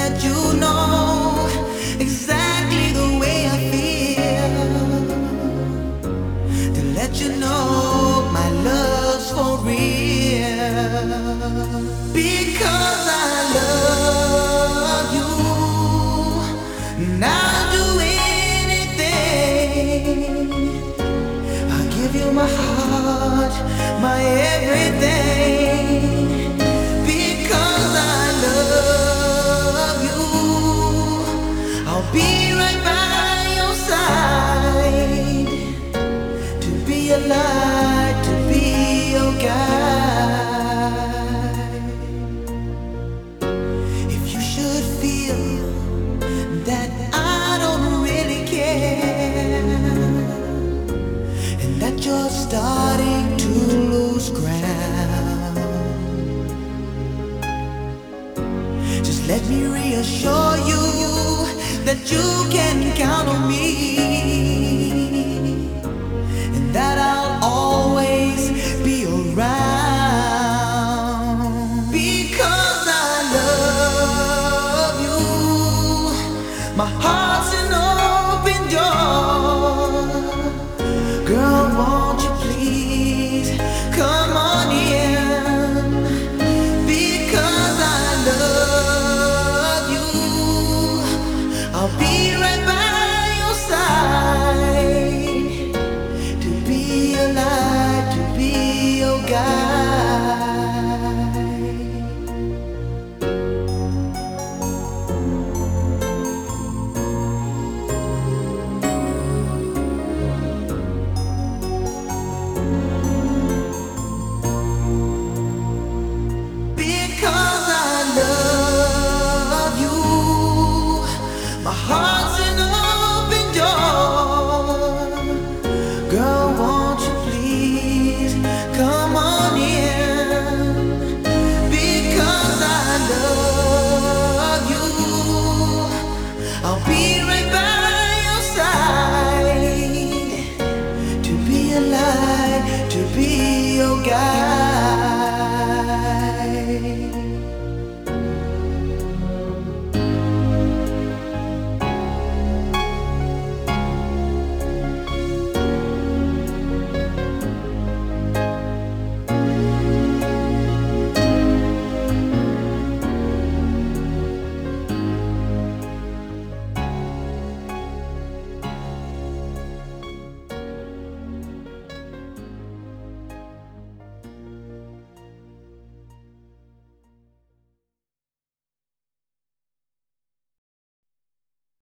let you know exactly the way I feel, to let you know my love's for real. Because I love you, and I'll do anything. I'll give you my heart, my everything. Because I love you, I'll be right by your side, to be your light, to be your guide. If you should feel that I don't really care, and that you're starting to lose ground, just let me reassure you that you can count on me, and that I'll always be around.